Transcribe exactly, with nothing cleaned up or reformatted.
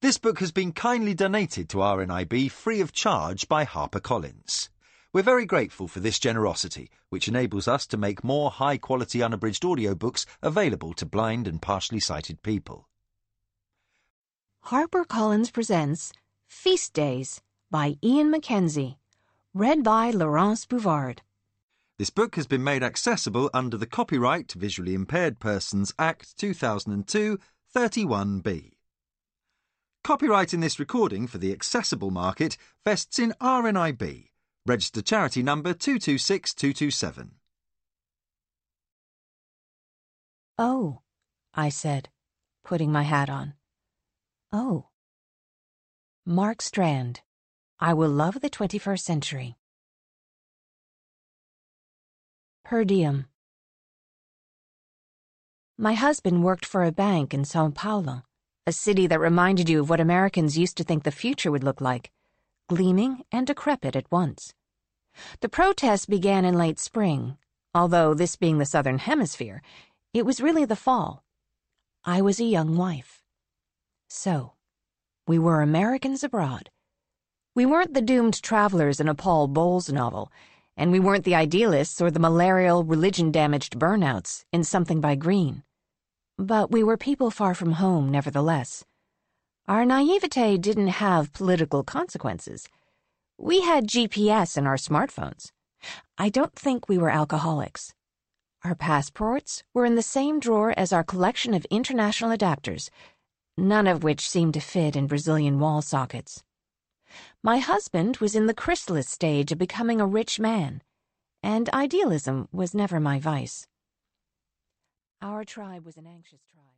This book has been kindly donated to R N I B free of charge by HarperCollins. We're very grateful for this generosity, which enables us to make more high-quality unabridged audiobooks available to blind and partially sighted people. HarperCollins presents Feast Days by Ian Mackenzie, read by Laurence Bouvard. This book has been made accessible under the Copyright Visually Impaired Persons Act two thousand two, thirty-one B. Copyright in this recording for the accessible market vests in R N I B, registered charity number two two six two two seven. Oh, I said, putting my hat on. Oh. Mark Strand, I Will Love the twenty-first Century. Per diem. My husband worked for a bank in Sao Paulo, a city that reminded you of what Americans used to think the future would look like, gleaming and decrepit at once. The protests began in late spring, although this being the southern hemisphere, it was really the fall. I was a young wife. So, we were Americans abroad. We weren't the doomed travelers in a Paul Bowles novel, and we weren't the idealists or the malarial, religion-damaged burnouts in Something by Green. But we were people far from home, nevertheless. Our naivete didn't have political consequences. We had G P S in our smartphones. I don't think we were alcoholics. Our passports were in the same drawer as our collection of international adapters, none of which seemed to fit in Brazilian wall sockets. My husband was in the chrysalis stage of becoming a rich man, and idealism was never my vice. Our tribe was an anxious tribe.